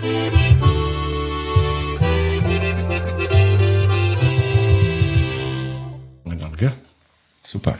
Super.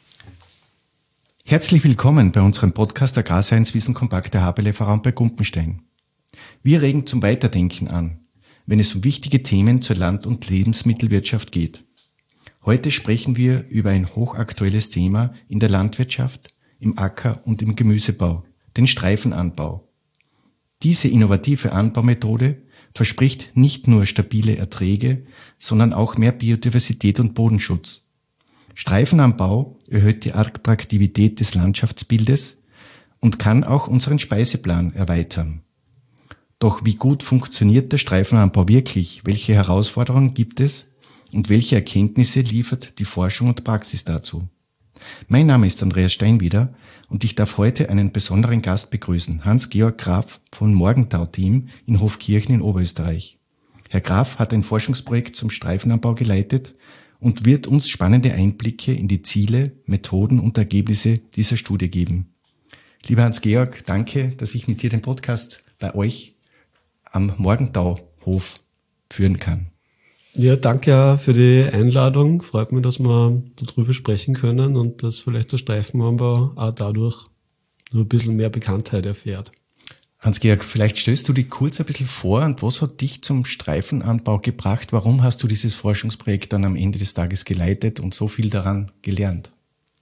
Herzlich willkommen bei unserem Podcast Agrarscience Wissen Kompakt der HPLV bei Gumpenstein. Wir regen zum Weiterdenken an, wenn es um wichtige Themen zur Land- und Lebensmittelwirtschaft geht. Heute sprechen wir über ein hochaktuelles Thema in der Landwirtschaft, im Acker- und im Gemüsebau, den Streifenanbau. Diese innovative Anbaumethode verspricht nicht nur stabile Erträge, sondern auch mehr Biodiversität und Bodenschutz. Streifenanbau erhöht die Attraktivität des Landschaftsbildes und kann auch unseren Speiseplan erweitern. Doch wie gut funktioniert der Streifenanbau wirklich? Welche Herausforderungen gibt es und welche Erkenntnisse liefert die Forschung und Praxis dazu? Mein Name ist Andreas Steinwieder und ich darf heute einen besonderen Gast begrüßen, Hans-Georg Graf vom Morgentau-Team in Hofkirchen in Oberösterreich. Herr Graf hat ein Forschungsprojekt zum Streifenanbau geleitet und wird uns spannende Einblicke in die Ziele, Methoden und Ergebnisse dieser Studie geben. Lieber Hans-Georg, danke, dass ich mit dir den Podcast bei euch am Morgentauhof führen kann. Ja, danke für die Einladung. Freut mich, dass wir darüber sprechen können und dass vielleicht der Streifenanbau auch dadurch nur ein bisschen mehr Bekanntheit erfährt. Hans-Georg, vielleicht stellst du dich kurz ein bisschen vor und was hat dich zum Streifenanbau gebracht? Warum hast du dieses Forschungsprojekt dann am Ende des Tages geleitet und so viel daran gelernt?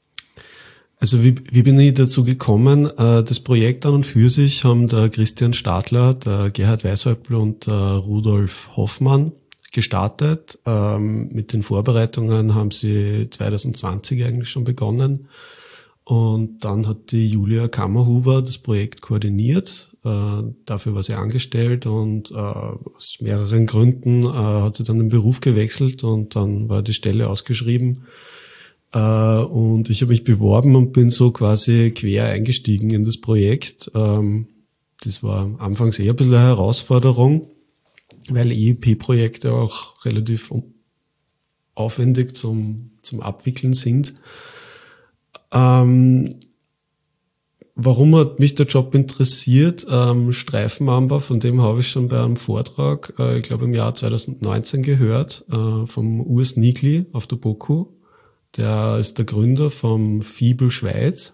Also wie bin ich dazu gekommen? Das Projekt an und für sich haben der Christian Stadler, der Gerhard Weishäupl und der Rudolf Hoffmann gestartet. Mit den Vorbereitungen haben sie 2020 eigentlich schon begonnen. Und dann hat die Julia Kammerhuber das Projekt koordiniert. Dafür war sie angestellt und aus mehreren Gründen hat sie dann den Beruf gewechselt und dann war die Stelle ausgeschrieben. Und ich habe mich beworben und bin so quasi quer eingestiegen in das Projekt. Das war anfangs eher ein bisschen eine Herausforderung, weil EEP-Projekte auch relativ aufwendig zum Abwickeln sind. Warum hat mich der Job interessiert? Streifenanbau, von dem habe ich schon bei einem Vortrag, ich glaube im Jahr 2019 gehört, vom Urs Nigli auf der BOKU. Der ist der Gründer vom Fiebel Schweiz.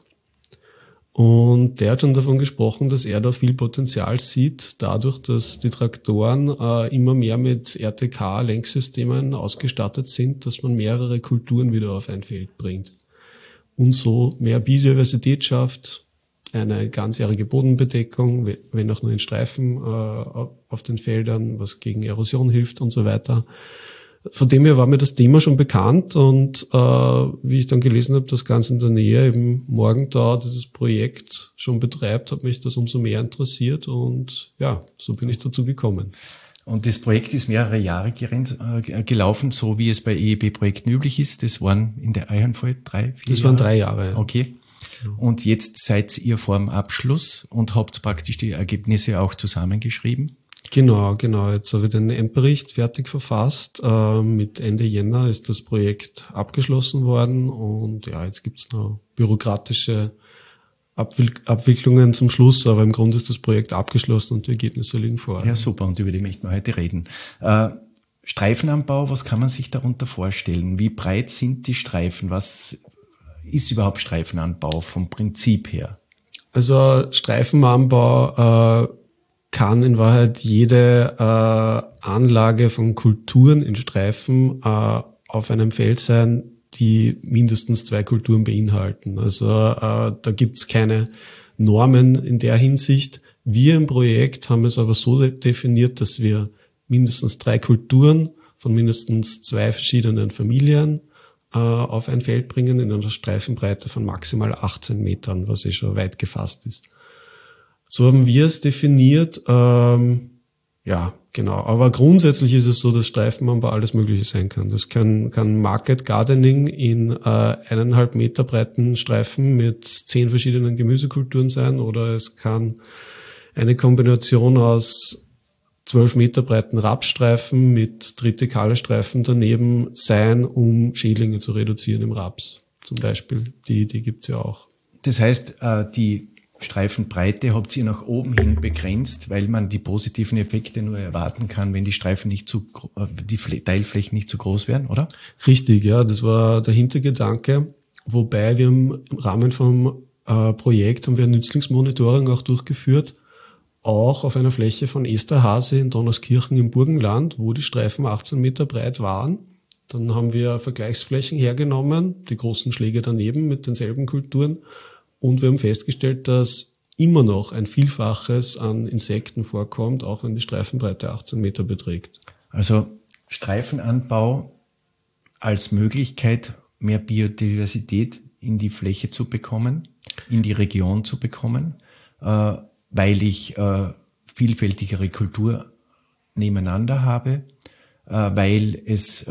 Und der hat schon davon gesprochen, dass er da viel Potenzial sieht, dadurch, dass die Traktoren immer mehr mit RTK-Lenksystemen ausgestattet sind, dass man mehrere Kulturen wieder auf ein Feld bringt. Und so mehr Biodiversität schafft, eine ganzjährige Bodenbedeckung, wenn auch nur in Streifen auf den Feldern, was gegen Erosion hilft und so weiter. Von dem her war mir das Thema schon bekannt und wie ich dann gelesen habe, dass ganz in der Nähe eben Morgentau dieses Projekt schon betreibt, hat mich das umso mehr interessiert und ja, so bin ich dazu gekommen. Und das Projekt ist mehrere Jahre gelaufen, so wie es bei EEP-Projekten üblich ist. Das waren in der Eiernfall 3, 4 Jahre? Das waren 3 Jahre. Ja. Okay. Und jetzt seid ihr vor dem Abschluss und habt praktisch die Ergebnisse auch zusammengeschrieben? Genau. Jetzt habe ich den Endbericht fertig verfasst. Mit Ende Jänner ist das Projekt abgeschlossen worden und ja, jetzt gibt's noch bürokratische Abwicklungen zum Schluss, aber im Grunde ist das Projekt abgeschlossen und die Ergebnisse liegen vor. Ja, super, und über die möchten wir heute reden. Streifenanbau, was kann man sich darunter vorstellen? Wie breit sind die Streifen? Was ist überhaupt Streifenanbau vom Prinzip her? Also Streifenanbau kann in Wahrheit jede Anlage von Kulturen in Streifen auf einem Feld sein, die mindestens 2 Kulturen beinhalten. Also da gibt's keine Normen in der Hinsicht. Wir im Projekt haben es aber so definiert, dass wir mindestens 3 Kulturen von mindestens 2 verschiedenen Familien auf ein Feld bringen in einer Streifenbreite von maximal 18 Metern, was schon weit gefasst ist. So haben wir es definiert. Ja, genau. Aber grundsätzlich ist es so, dass Streifenanbau alles Mögliche sein kann. Das kann Market Gardening in 1,5 Meter breiten Streifen mit 10 verschiedenen Gemüsekulturen sein, oder es kann eine Kombination aus 12 Meter breiten Rapsstreifen mit Tritikale-Streifen daneben sein, um Schädlinge zu reduzieren im Raps zum Beispiel. Die gibt's ja auch. Das heißt, die Streifenbreite habt ihr nach oben hin begrenzt, weil man die positiven Effekte nur erwarten kann, wenn die Streifen die Teilflächen nicht zu groß werden, oder? Richtig, ja, das war der Hintergedanke. Wobei wir im Rahmen vom Projekt haben wir ein Nützlingsmonitoring auch durchgeführt, auch auf einer Fläche von Esterhazy in Donauskirchen im Burgenland, wo die Streifen 18 Meter breit waren. Dann haben wir Vergleichsflächen hergenommen, die großen Schläge daneben mit denselben Kulturen. Und wir haben festgestellt, dass immer noch ein Vielfaches an Insekten vorkommt, auch wenn die Streifenbreite 18 Meter beträgt. Also Streifenanbau als Möglichkeit, mehr Biodiversität in die Fläche zu bekommen, in die Region zu bekommen, weil ich vielfältigere Kultur nebeneinander habe, weil es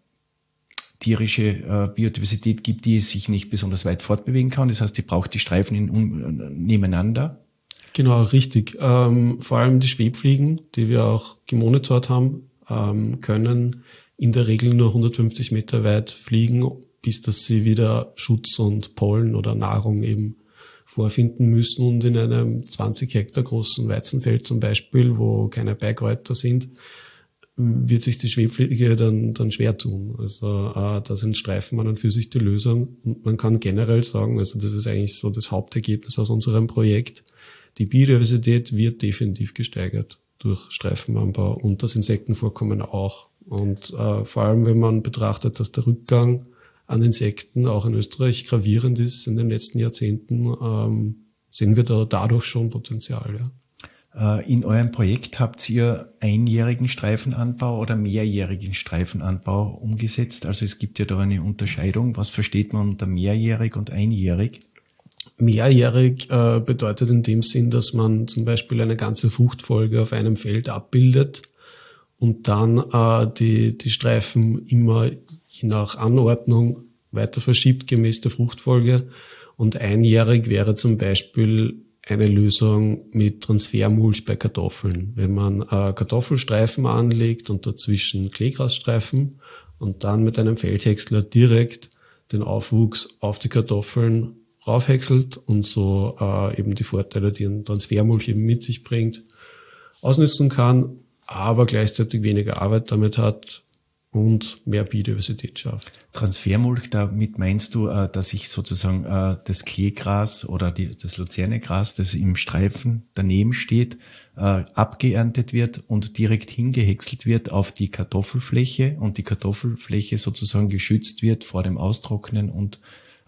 tierische Biodiversität gibt, die sich nicht besonders weit fortbewegen kann. Das heißt, die braucht die Streifen nebeneinander. Genau, richtig. Vor allem die Schwebfliegen, die wir auch gemonitort haben, können in der Regel nur 150 Meter weit fliegen, bis dass sie wieder Schutz und Pollen oder Nahrung eben vorfinden müssen. Und in einem 20 Hektar großen Weizenfeld zum Beispiel, wo keine Beikräuter sind, wird sich die Schwebfliege dann schwer tun. Also da sind Streifen an und für sich die Lösung. Und man kann generell sagen, also das ist eigentlich so das Hauptergebnis aus unserem Projekt, die Biodiversität wird definitiv gesteigert durch Streifenanbau und das Insektenvorkommen auch. Und vor allem, wenn man betrachtet, dass der Rückgang an Insekten auch in Österreich gravierend ist in den letzten Jahrzehnten, sehen wir da dadurch schon Potenzial, ja. In eurem Projekt habt ihr einjährigen Streifenanbau oder mehrjährigen Streifenanbau umgesetzt? Also es gibt ja da eine Unterscheidung. Was versteht man unter mehrjährig und einjährig? Mehrjährig bedeutet in dem Sinn, dass man zum Beispiel eine ganze Fruchtfolge auf einem Feld abbildet und dann die Streifen immer je nach Anordnung weiter verschiebt gemäß der Fruchtfolge. Und einjährig wäre zum Beispiel eine Lösung mit Transfermulch bei Kartoffeln. Wenn man Kartoffelstreifen anlegt und dazwischen Kleegrasstreifen und dann mit einem Feldhäcksler direkt den Aufwuchs auf die Kartoffeln raufhäckselt und so eben die Vorteile, die ein Transfermulch eben mit sich bringt, ausnutzen kann, aber gleichzeitig weniger Arbeit damit hat und mehr Biodiversität schafft. Transfermulch, damit meinst du, dass ich sozusagen das Kleegras oder das Luzernegras, das im Streifen daneben steht, abgeerntet wird und direkt hingehäckselt wird auf die Kartoffelfläche und die Kartoffelfläche sozusagen geschützt wird vor dem Austrocknen und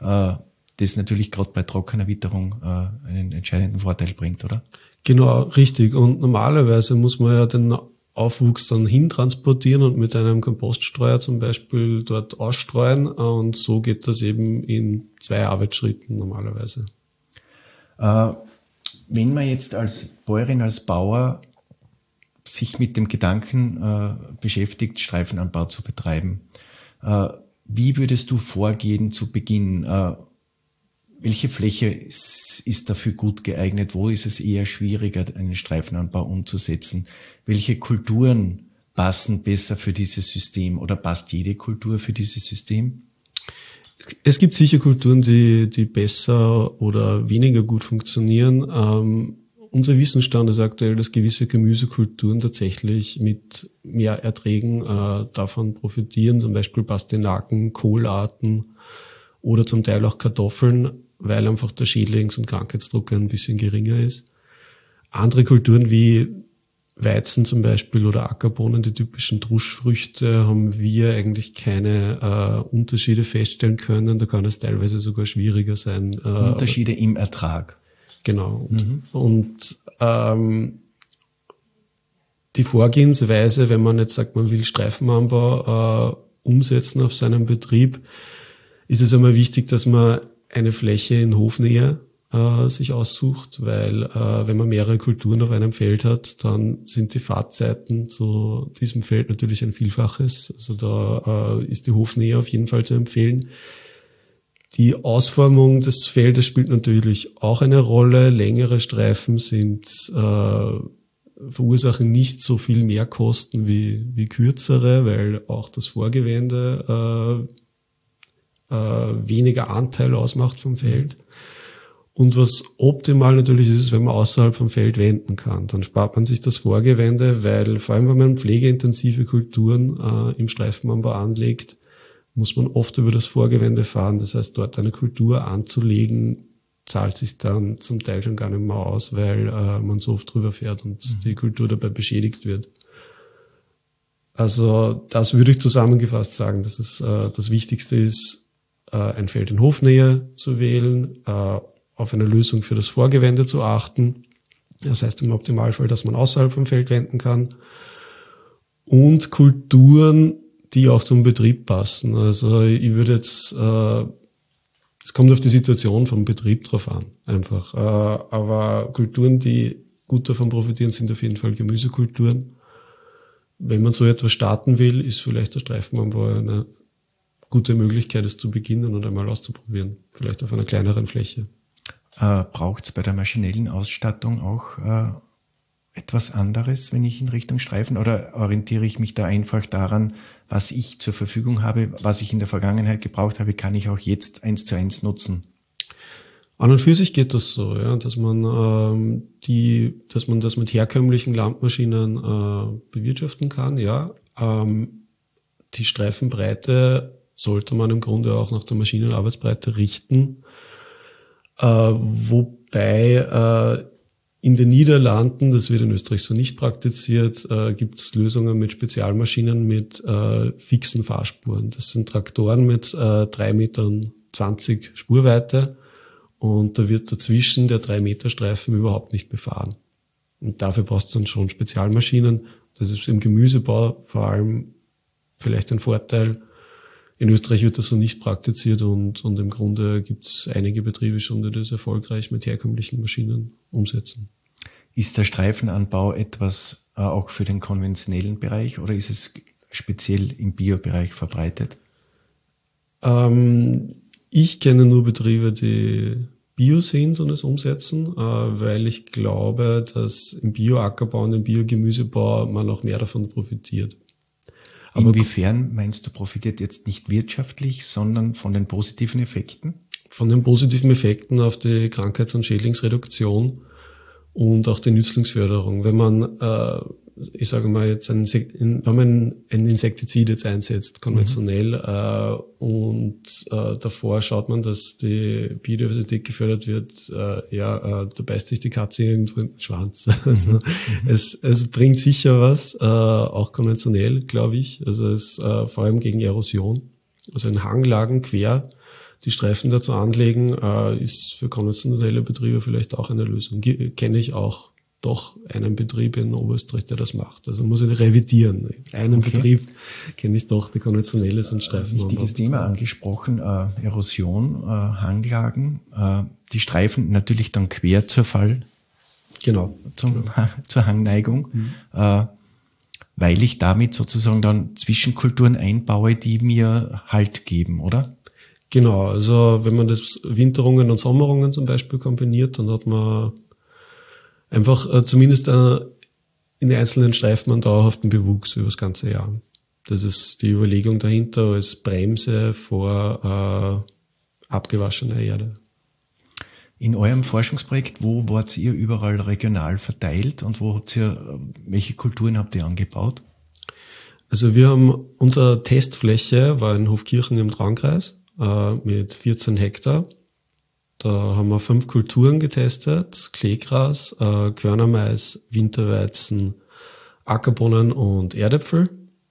das natürlich gerade bei trockener Witterung einen entscheidenden Vorteil bringt, oder? Genau, richtig. Und normalerweise muss man ja den Aufwuchs dann hintransportieren und mit einem Kompoststreuer zum Beispiel dort ausstreuen. Und so geht das eben in 2 Arbeitsschritten normalerweise. Wenn man jetzt als Bäuerin, als Bauer sich mit dem Gedanken beschäftigt, Streifenanbau zu betreiben, wie würdest du vorgehen zu Beginn? Welche Fläche ist dafür gut geeignet? Wo ist es eher schwieriger, einen Streifenanbau umzusetzen? Welche Kulturen passen besser für dieses System oder passt jede Kultur für dieses System? Es gibt sicher Kulturen, die besser oder weniger gut funktionieren. Unser Wissensstand ist aktuell, dass gewisse Gemüsekulturen tatsächlich mit mehr Erträgen davon profitieren, zum Beispiel Pastinaken, Kohlarten oder zum Teil auch Kartoffeln, weil einfach der Schädlings- und Krankheitsdruck ein bisschen geringer ist. Andere Kulturen wie Weizen zum Beispiel oder Ackerbohnen, die typischen Druschfrüchte, haben wir eigentlich keine Unterschiede feststellen können. Da kann es teilweise sogar schwieriger sein. Unterschiede im Ertrag. Genau. Und die Vorgehensweise, wenn man jetzt sagt, man will Streifenanbau umsetzen auf seinem Betrieb, ist es einmal wichtig, dass man eine Fläche in Hofnähe sich aussucht, weil wenn man mehrere Kulturen auf einem Feld hat, dann sind die Fahrtzeiten zu diesem Feld natürlich ein Vielfaches. Also da ist die Hofnähe auf jeden Fall zu empfehlen. Die Ausformung des Feldes spielt natürlich auch eine Rolle. Längere Streifen verursachen nicht so viel Mehrkosten wie kürzere, weil auch das Vorgewende weniger Anteil ausmacht vom Feld. Und was optimal natürlich ist, wenn man außerhalb vom Feld wenden kann. Dann spart man sich das Vorgewende, weil vor allem, wenn man pflegeintensive Kulturen im Streifenanbau anlegt, muss man oft über das Vorgewende fahren. Das heißt, dort eine Kultur anzulegen, zahlt sich dann zum Teil schon gar nicht mehr aus, weil man so oft drüber fährt und die Kultur dabei beschädigt wird. Also das würde ich zusammengefasst sagen, dass es das Wichtigste ist, ein Feld in Hofnähe zu wählen, auf eine Lösung für das Vorgewende zu achten. Das heißt im Optimalfall, dass man außerhalb vom Feld wenden kann. Und Kulturen, die auch zum Betrieb passen. Also ich würde jetzt, es kommt auf die Situation vom Betrieb drauf an, einfach. Aber Kulturen, die gut davon profitieren, sind auf jeden Fall Gemüsekulturen. Wenn man so etwas starten will, ist vielleicht der Streifenanbau eine gute Möglichkeit, es zu beginnen und einmal auszuprobieren. Vielleicht auf einer kleineren Fläche. Braucht es bei der maschinellen Ausstattung auch etwas anderes, wenn ich in Richtung Streifen, oder orientiere ich mich da einfach daran, was ich zur Verfügung habe, was ich in der Vergangenheit gebraucht habe, kann ich auch jetzt 1:1 nutzen? An und für sich geht das so, ja, dass man das mit herkömmlichen Landmaschinen bewirtschaften kann, ja. Die Streifenbreite sollte man im Grunde auch nach der Maschinenarbeitsbreite richten, wobei in den Niederlanden, das wird in Österreich so nicht praktiziert, gibt es Lösungen mit Spezialmaschinen mit fixen Fahrspuren. Das sind Traktoren mit 3,20 Metern Spurweite. Und da wird dazwischen der 3-Meter-Streifen überhaupt nicht befahren. Und dafür brauchst du dann schon Spezialmaschinen. Das ist im Gemüsebau vor allem vielleicht ein Vorteil. In Österreich wird das so nicht praktiziert und im Grunde gibt es einige Betriebe schon, die das erfolgreich mit herkömmlichen Maschinen umsetzen. Ist der Streifenanbau etwas auch für den konventionellen Bereich oder ist es speziell im Biobereich verbreitet? Ich kenne nur Betriebe, die Bio sind und es umsetzen, weil ich glaube, dass im Bioackerbau und im Biogemüsebau man auch mehr davon profitiert. Aber inwiefern meinst du, profitiert jetzt nicht wirtschaftlich, sondern von den positiven Effekten? Von den positiven Effekten auf die Krankheits- und Schädlingsreduktion und auch die Nützlingsförderung. Wenn man, ich sage mal jetzt, wenn man ein Insektizid jetzt einsetzt, konventionell, und davor schaut man, dass die Biodiversität gefördert wird, da beißt sich die Katze irgendwo in den Schwanz. Also, es bringt sicher was, auch konventionell, glaube ich. Also es vor allem gegen Erosion. Also in Hanglagen quer die Streifen dazu anlegen, ist für konventionelle Betriebe vielleicht auch eine Lösung. Kenne ich auch doch einen Betrieb in Oberösterreich, der das macht. Also muss ich revidieren. Einen Betrieb kenne ich doch, der konventionelles und Streifen. Wichtiges Thema angesprochen, Erosion, Hanglagen, die Streifen natürlich dann quer zur zur Hangneigung, weil ich damit sozusagen dann Zwischenkulturen einbaue, die mir Halt geben, oder? Genau, also wenn man das Winterungen und Sommerungen zum Beispiel kombiniert, dann hat man einfach zumindest in den einzelnen Streifen einen dauerhaften Bewuchs über das ganze Jahr. Das ist die Überlegung dahinter als Bremse vor abgewaschener Erde. In eurem Forschungsprojekt, wo wart ihr überall regional verteilt und welche Kulturen habt ihr angebaut? Also wir haben, unsere Testfläche war in Hofkirchen im Traunkreis mit 14 Hektar. Da haben wir 5 Kulturen getestet: Kleegras, Körnermais, Winterweizen, Ackerbohnen und Erdäpfel.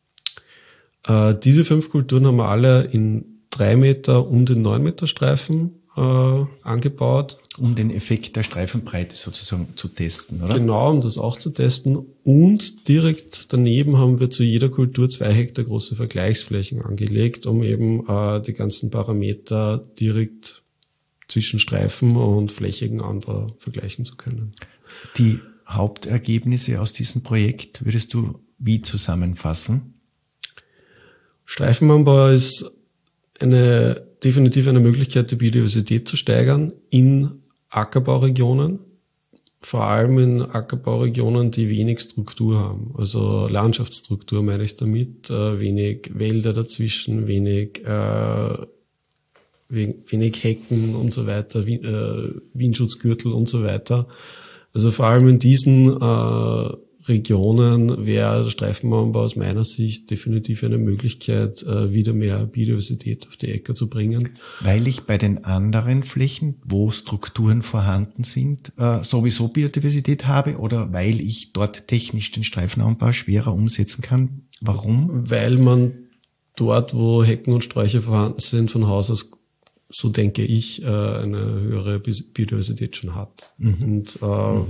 Diese 5 Kulturen haben wir alle in 3 Meter und in 9 Meter Streifen angebaut. Um den Effekt der Streifenbreite sozusagen zu testen, oder? Genau, um das auch zu testen. Und direkt daneben haben wir zu jeder Kultur 2 Hektar große Vergleichsflächen angelegt, um eben die ganzen Parameter direkt zwischen Streifen und flächigen Anbau vergleichen zu können. Die Hauptergebnisse aus diesem Projekt würdest du wie zusammenfassen? Streifenanbau ist definitiv eine Möglichkeit, die Biodiversität zu steigern in Ackerbauregionen, vor allem in Ackerbauregionen, die wenig Struktur haben. Also Landschaftsstruktur meine ich damit, wenig Wälder dazwischen, wenig wenig Hecken und so weiter, Windschutzgürtel und so weiter. Also vor allem in diesen Regionen wäre der Streifenanbau aus meiner Sicht definitiv eine Möglichkeit, wieder mehr Biodiversität auf die Äcker zu bringen. Weil ich bei den anderen Flächen, wo Strukturen vorhanden sind, sowieso Biodiversität habe oder weil ich dort technisch den Streifenanbau schwerer umsetzen kann? Warum? Weil man dort, wo Hecken und Sträucher vorhanden sind, von Haus aus, so denke ich, eine höhere Biodiversität schon hat. Und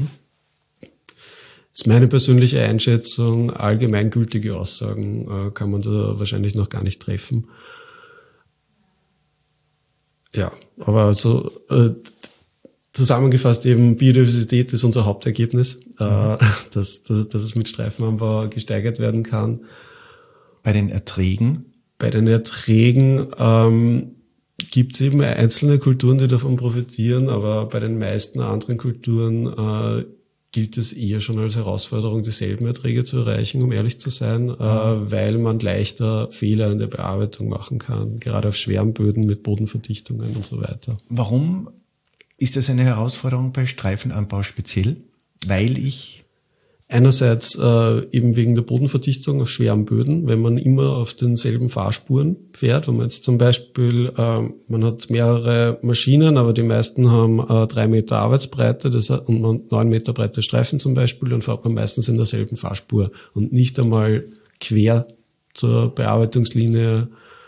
ist meine persönliche Einschätzung, allgemeingültige Aussagen kann man da wahrscheinlich noch gar nicht treffen. Ja, aber also zusammengefasst eben, Biodiversität ist unser Hauptergebnis, dass es mit Streifenanbau gesteigert werden kann. Bei den Erträgen? Bei den Erträgen gibt es eben einzelne Kulturen, die davon profitieren, aber bei den meisten anderen Kulturen gilt es eher schon als Herausforderung, dieselben Erträge zu erreichen, um ehrlich zu sein, weil man leichter Fehler in der Bearbeitung machen kann, gerade auf schweren Böden mit Bodenverdichtungen und so weiter. Warum ist das eine Herausforderung bei Streifenanbau speziell? Weil ich einerseits eben wegen der Bodenverdichtung auf schweren Böden, wenn man immer auf denselben Fahrspuren fährt, wenn man jetzt zum Beispiel, man hat mehrere Maschinen, aber die meisten haben 3 Meter Arbeitsbreite und 9 Meter breite Streifen zum Beispiel, dann fährt man meistens in derselben Fahrspur und nicht einmal quer zur Bearbeitungslinie.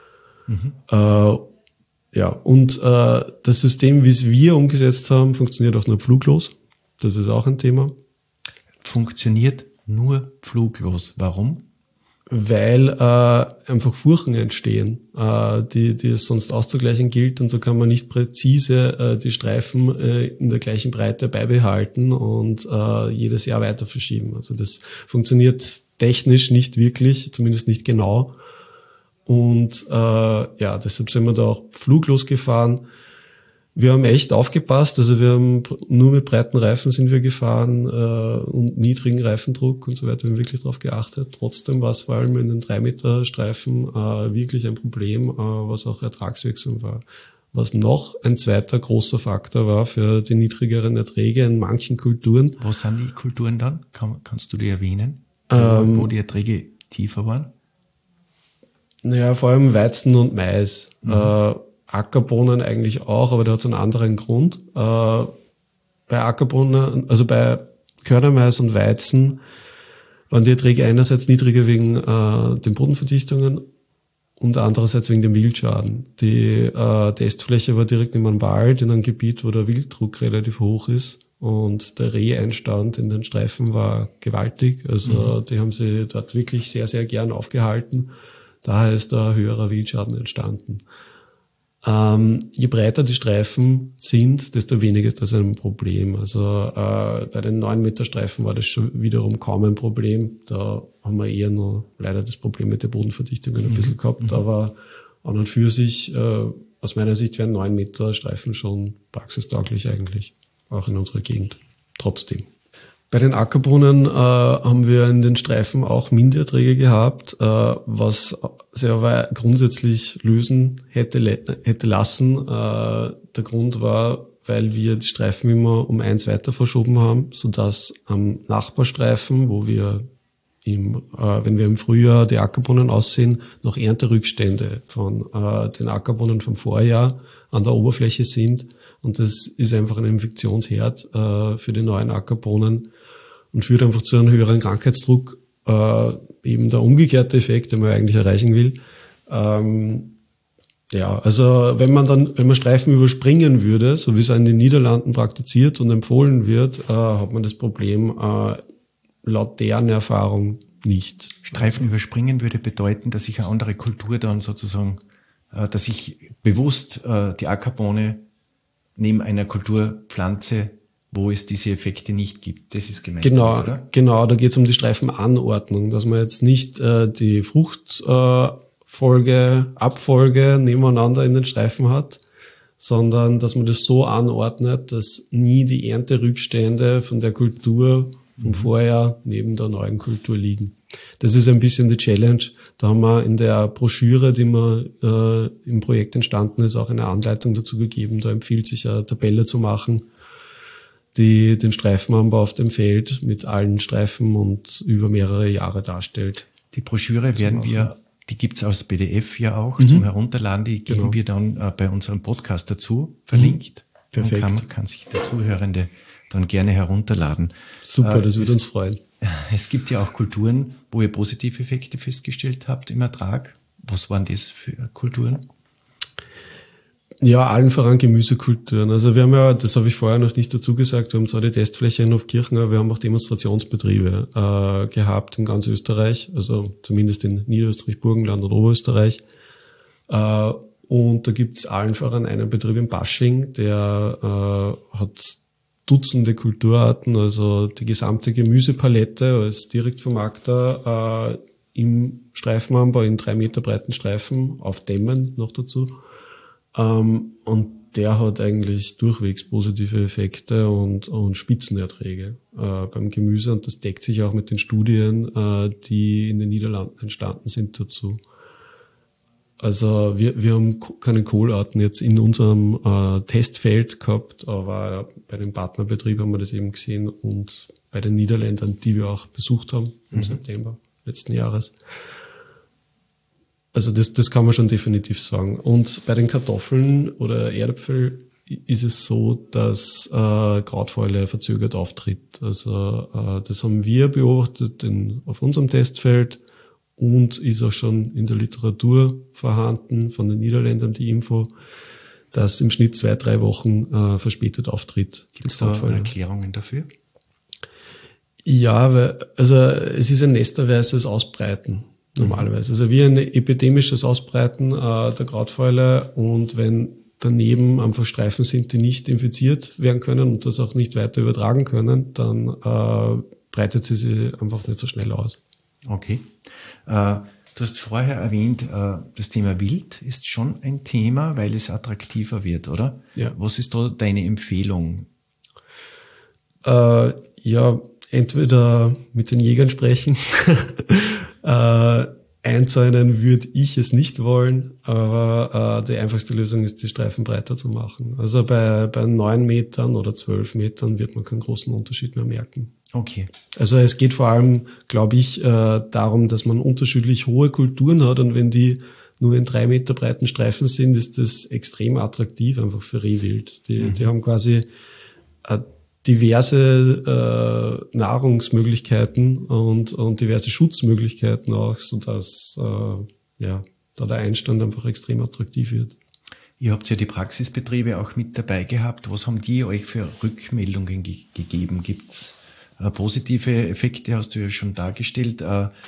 Ja, und das System, wie es wir umgesetzt haben, funktioniert auch nur pfluglos. Das ist auch ein Thema. Funktioniert nur pfluglos. Warum? Weil einfach Furchen entstehen, die es sonst auszugleichen gilt, und so kann man nicht präzise die Streifen in der gleichen Breite beibehalten und jedes Jahr weiter verschieben. Also das funktioniert technisch nicht wirklich, zumindest nicht genau. Und ja, deshalb sind wir da auch pfluglos gefahren. Wir haben echt aufgepasst, also wir haben nur mit breiten Reifen sind wir gefahren und niedrigen Reifendruck und so weiter, wir haben wirklich darauf geachtet. Trotzdem war es vor allem in den 3 Meter Streifen wirklich ein Problem, was auch ertragswirksam war. Was noch ein zweiter großer Faktor war für die niedrigeren Erträge in manchen Kulturen. Wo sind die Kulturen dann? Kannst du die erwähnen? Wo die Erträge tiefer waren? Naja, vor allem Weizen und Mais. Ackerbohnen eigentlich auch, aber der hat einen anderen Grund. Bei Ackerbohnen, also bei Körnermais und Weizen waren die Erträge einerseits niedriger wegen den Bodenverdichtungen und andererseits wegen dem Wildschaden. Die Testfläche war direkt in einem Wald, in einem Gebiet, wo der Wilddruck relativ hoch ist und der Reheinstand in den Streifen war gewaltig. Also die haben sie dort wirklich sehr, sehr gern aufgehalten. Daher ist da höherer Wildschaden entstanden. Je breiter die Streifen sind, desto weniger ist das ein Problem. Also bei den 9 Meter Streifen war das schon wiederum kaum ein Problem. Da haben wir eher nur leider das Problem mit der Bodenverdichtung ein bisschen gehabt. Aber an und für sich, aus meiner Sicht, wären 9 Meter Streifen schon praxistauglich eigentlich, auch in unserer Gegend. Trotzdem. Bei den Ackerbohnen haben wir in den Streifen auch Mindererträge gehabt, was sich aber grundsätzlich lösen hätte lassen. Der Grund war, weil wir die Streifen immer um 1 weiter verschoben haben, sodass am Nachbarstreifen, wo wir wenn wir im Frühjahr die Ackerbohnen aussehen, noch Ernterückstände von den Ackerbohnen vom Vorjahr an der Oberfläche sind. Und das ist einfach ein Infektionsherd für die neuen Ackerbohnen und führt einfach zu einem höheren Krankheitsdruck, eben der umgekehrte Effekt, den man eigentlich erreichen will. Ja, also wenn man Streifen überspringen würde, so wie es in den Niederlanden praktiziert und empfohlen wird, hat man das Problem laut deren Erfahrung nicht. Streifen überspringen würde bedeuten, dass ich eine andere Kultur dann sozusagen, dass ich bewusst die Ackerbohne neben einer Kultur pflanze, wo es diese Effekte nicht gibt. Das ist gemeint, oder? Genau, da geht es um die Streifenanordnung, dass man jetzt nicht die Abfolge nebeneinander in den Streifen hat, sondern dass man das so anordnet, dass nie die Ernterückstände von der Kultur vom Vorjahr neben der neuen Kultur liegen. Das ist ein bisschen die Challenge. Da haben wir in der Broschüre, die mir im Projekt entstanden ist, auch eine Anleitung dazu gegeben. Da empfiehlt sich eine Tabelle zu machen, die den Streifenanbau auf dem Feld mit allen Streifen und über mehrere Jahre darstellt. Die Broschüre die gibt's als PDF ja auch zum Herunterladen, die geben wir dann bei unserem Podcast dazu, verlinkt. Perfekt. Und kann sich der Zuhörende dann gerne herunterladen. Super, das würde uns freuen. Es gibt ja auch Kulturen, wo ihr positive Effekte festgestellt habt im Ertrag. Was waren das für Kulturen? Ja, allen voran Gemüsekulturen. Also wir haben ja, das habe ich vorher noch nicht dazu gesagt, wir haben zwar die Testfläche in Hofkirchen, aber wir haben auch Demonstrationsbetriebe gehabt in ganz Österreich, also zumindest in Niederösterreich, Burgenland und Oberösterreich. Und da gibt's allen voran einen Betrieb in Basching, der hat Dutzende Kulturarten, also die gesamte Gemüsepalette als Direktvermarkter im Streifenanbau in 3 Meter breiten Streifen auf Dämmen noch dazu. Und der hat eigentlich durchwegs positive Effekte und Spitzenerträge beim Gemüse, und das deckt sich auch mit den Studien, die in den Niederlanden entstanden sind dazu. Also wir haben keine Kohlarten jetzt in unserem Testfeld gehabt, aber bei dem Partnerbetrieb haben wir das eben gesehen und bei den Niederländern, die wir auch besucht haben im September letzten Jahres. Also das kann man schon definitiv sagen. Und bei den Kartoffeln oder Erdäpfel ist es so, dass Krautfäule verzögert auftritt. Also das haben wir beobachtet auf unserem Testfeld und ist auch schon in der Literatur vorhanden von den Niederländern die Info, dass im Schnitt 2-3 Wochen verspätet auftritt. Gibt es da Erklärungen dafür? Ja, es ist ein nesterweises Ausbreiten normalerweise. Also wie ein epidemisches Ausbreiten der Krautfäule, und wenn daneben einfach Streifen sind, die nicht infiziert werden können und das auch nicht weiter übertragen können, dann breitet sie einfach nicht so schnell aus. Okay. Du hast vorher erwähnt, das Thema Wild ist schon ein Thema, weil es attraktiver wird, oder? Ja. Was ist da deine Empfehlung? Ja, entweder mit den Jägern sprechen, einzäunen würde ich es nicht wollen, aber die einfachste Lösung ist, die Streifen breiter zu machen. Also bei 9 Metern oder 12 Metern wird man keinen großen Unterschied mehr merken. Okay. Also es geht vor allem, glaube ich, darum, dass man unterschiedlich hohe Kulturen hat, und wenn die nur in 3 Meter breiten Streifen sind, ist das extrem attraktiv einfach für Rehwild. Die haben quasi diverse Nahrungsmöglichkeiten und diverse Schutzmöglichkeiten auch, sodass da der Einstand einfach extrem attraktiv wird. Ihr habt ja die Praxisbetriebe auch mit dabei gehabt. Was haben die euch für Rückmeldungen gegeben? Gibt's positive Effekte, hast du ja schon dargestellt.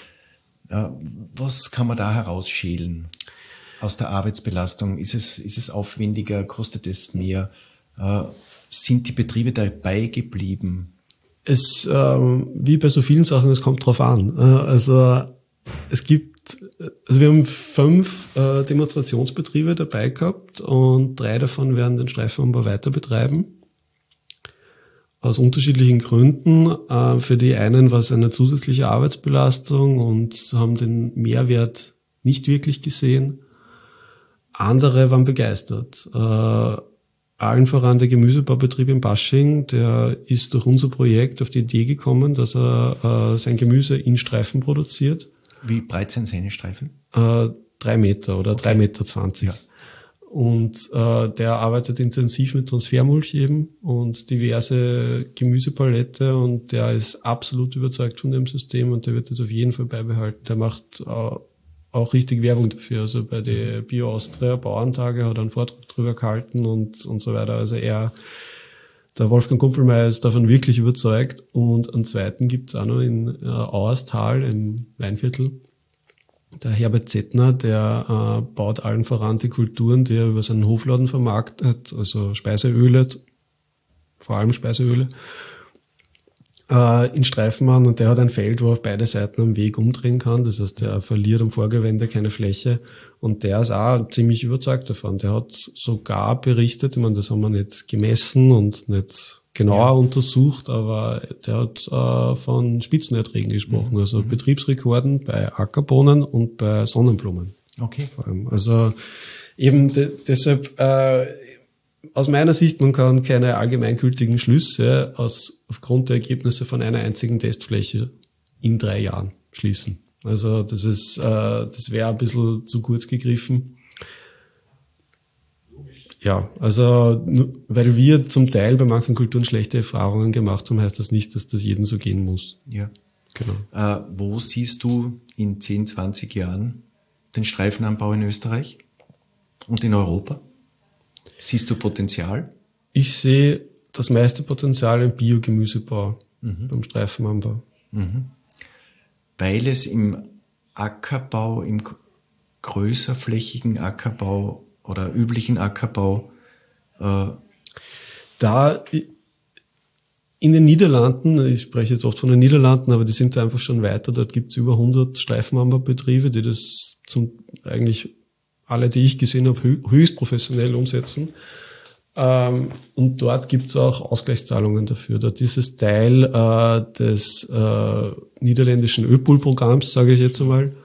Was kann man da herausschälen aus der Arbeitsbelastung? Ist es aufwendiger? Kostet es mehr? Sind die Betriebe dabei geblieben? Wie bei so vielen Sachen, es kommt drauf an. Also wir haben 5 Demonstrationsbetriebe dabei gehabt, und 3 davon werden den Streifenanbau weiter betreiben. Aus unterschiedlichen Gründen. Für die einen war es eine zusätzliche Arbeitsbelastung und haben den Mehrwert nicht wirklich gesehen. Andere waren begeistert. Allen voran der Gemüsebaubetrieb in Basching, der ist durch unser Projekt auf die Idee gekommen, dass er sein Gemüse in Streifen produziert. Wie breit sind seine Streifen? 3 Meter oder 3,20 Meter. Ja. Und der arbeitet intensiv mit Transfermulch eben und diverse Gemüsepalette, und der ist absolut überzeugt von dem System, und der wird das auf jeden Fall beibehalten. Der macht auch richtig Werbung dafür. Also bei den Bio-Austria Bauerntage hat er einen Vortrag drüber gehalten und so weiter. Also der Wolfgang Kumpelmeier ist davon wirklich überzeugt. Und einen zweiten gibt's auch noch in Auerstal im Weinviertel. Der Herbert Zettner, der baut allen voran die Kulturen, die er über seinen Hofladen vermarktet, also Speiseöle, vor allem Speiseöle, in Streifen an, und der hat ein Feld, wo auf beide Seiten am Weg umdrehen kann. Das heißt, der verliert am Vorgewende keine Fläche, und der ist auch ziemlich überzeugt davon. Der hat sogar berichtet, ich meine, das haben wir nicht gemessen und nicht genauer untersucht, aber der hat von Spitzenerträgen gesprochen, also Betriebsrekorden bei Ackerbohnen und bei Sonnenblumen. Okay. Vor allem. Also eben deshalb, aus meiner Sicht, man kann keine allgemeingültigen Schlüsse aufgrund der Ergebnisse von einer einzigen Testfläche in 3 Jahren schließen. Also das wäre ein bisschen zu kurz gegriffen. Ja, also weil wir zum Teil bei manchen Kulturen schlechte Erfahrungen gemacht haben, heißt das nicht, dass das jedem so gehen muss. Ja. Genau. Wo siehst du in 10, 20 Jahren den Streifenanbau in Österreich und in Europa? Siehst du Potenzial? Ich sehe das meiste Potenzial im Biogemüsebau, beim Streifenanbau. Weil es im Ackerbau, im größerflächigen Ackerbau oder üblichen Ackerbau da in den Niederlanden, ich spreche jetzt oft von den Niederlanden, aber die sind da einfach schon weiter, dort gibt es über 100 Streifenanbaubetriebe, die das eigentlich alle, die ich gesehen habe, höchst professionell umsetzen. Und dort gibt es auch Ausgleichszahlungen dafür. Dort ist es Teil des niederländischen ÖPOL-Programms, sage ich jetzt einmal.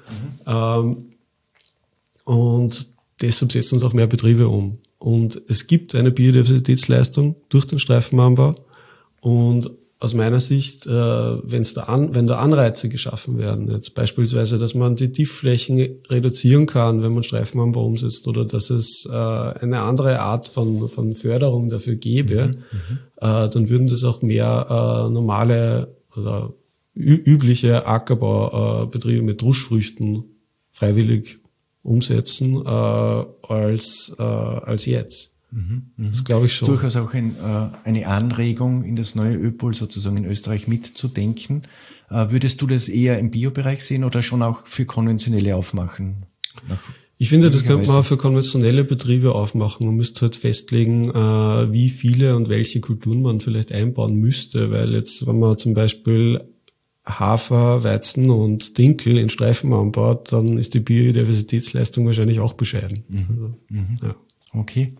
Und deshalb setzen es auch mehr Betriebe um. Und es gibt eine Biodiversitätsleistung durch den Streifenanbau. Und aus meiner Sicht, wenn da Anreize geschaffen werden, jetzt beispielsweise, dass man die Tiefflächen reduzieren kann, wenn man Streifenanbau umsetzt, oder dass es eine andere Art von Förderung dafür gäbe, dann würden das auch mehr normale oder übliche Ackerbaubetriebe mit Druschfrüchten freiwillig umsetzen als jetzt. Das glaube ich schon. Durchaus auch eine Anregung, in das neue ÖPOL sozusagen in Österreich mitzudenken. Würdest du das eher im Biobereich sehen oder schon auch für konventionelle aufmachen? Ich finde, das könnte man auch für konventionelle Betriebe aufmachen. Man müsste halt festlegen, wie viele und welche Kulturen man vielleicht einbauen müsste, weil jetzt, wenn man zum Beispiel Hafer, Weizen und Dinkel in Streifen anbaut, dann ist die Biodiversitätsleistung wahrscheinlich auch bescheiden. Ja. Okay.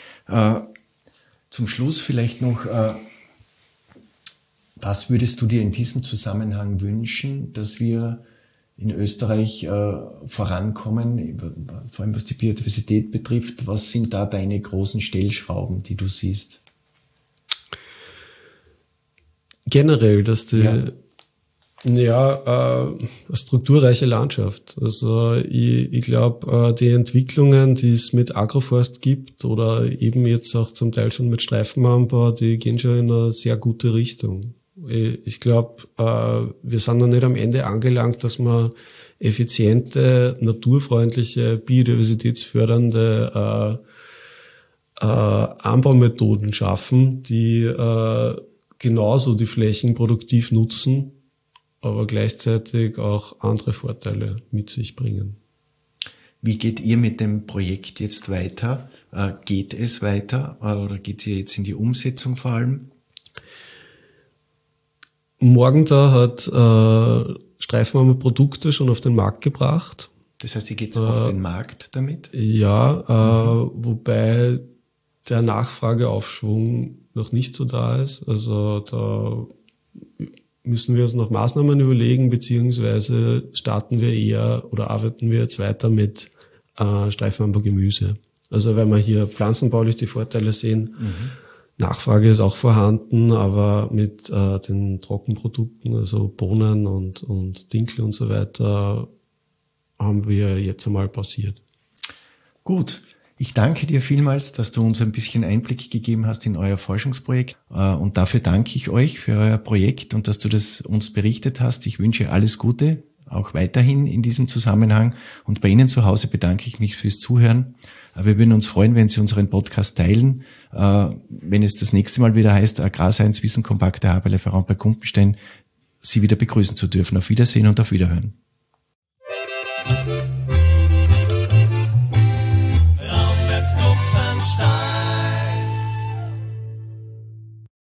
Zum Schluss vielleicht noch, was würdest du dir in diesem Zusammenhang wünschen, dass wir in Österreich vorankommen, vor allem was die Biodiversität betrifft? Was sind da deine großen Stellschrauben, die du siehst? Generell, dass eine strukturreiche Landschaft. Also ich glaube, die Entwicklungen, die es mit Agroforst gibt oder eben jetzt auch zum Teil schon mit Streifenanbau, die gehen schon in eine sehr gute Richtung. Ich glaube, wir sind noch nicht am Ende angelangt, dass wir effiziente, naturfreundliche, biodiversitätsfördernde Anbaumethoden schaffen, die genauso die Flächen produktiv nutzen, aber gleichzeitig auch andere Vorteile mit sich bringen. Wie geht ihr mit dem Projekt jetzt weiter? Geht es weiter oder geht ihr jetzt in die Umsetzung vor allem? Morgenthau hat Streifenanbau Produkte schon auf den Markt gebracht. Das heißt, ihr geht auf den Markt damit? Ja, wobei der Nachfrageaufschwung noch nicht so da ist. Also da müssen wir uns noch Maßnahmen überlegen, beziehungsweise starten wir eher oder arbeiten wir jetzt weiter mit Streifenanbau Gemüse. Also wenn wir hier pflanzenbaulich die Vorteile sehen, Nachfrage ist auch vorhanden, aber mit den Trockenprodukten, also Bohnen und Dinkel und so weiter, haben wir jetzt einmal pausiert. Gut. Ich danke dir vielmals, dass du uns ein bisschen Einblick gegeben hast in euer Forschungsprojekt. Und dafür danke ich euch für euer Projekt und dass du das uns berichtet hast. Ich wünsche alles Gute, auch weiterhin in diesem Zusammenhang. Und bei Ihnen zu Hause bedanke ich mich fürs Zuhören. Wir würden uns freuen, wenn Sie unseren Podcast teilen. Wenn es das nächste Mal wieder heißt, Agrarscience Wissen Kompakt, der Haberlieferant bei Kumpenstein, Sie wieder begrüßen zu dürfen. Auf Wiedersehen und auf Wiederhören.